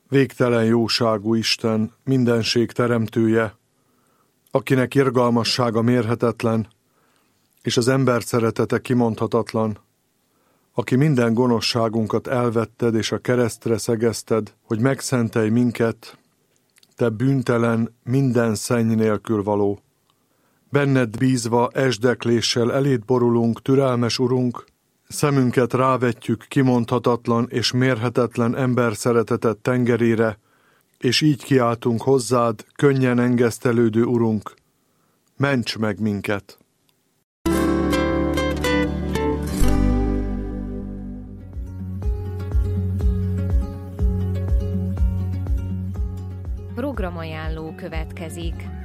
Végtelen jóságú Isten, mindenség teremtője, akinek irgalmassága mérhetetlen, és az ember szeretete kimondhatatlan, aki minden gonoszságunkat elvetted és a keresztre szegezted, hogy megszentelj minket, te bűntelen, minden szenny nélkül való. Benned bízva esdekléssel eléd borulunk, türelmes Urunk, szemünket rávetjük kimondhatatlan és mérhetetlen emberszeretetet tengerére, és így kiáltunk hozzád, könnyen engesztelődő Urunk, ments meg minket! Programajánló következik.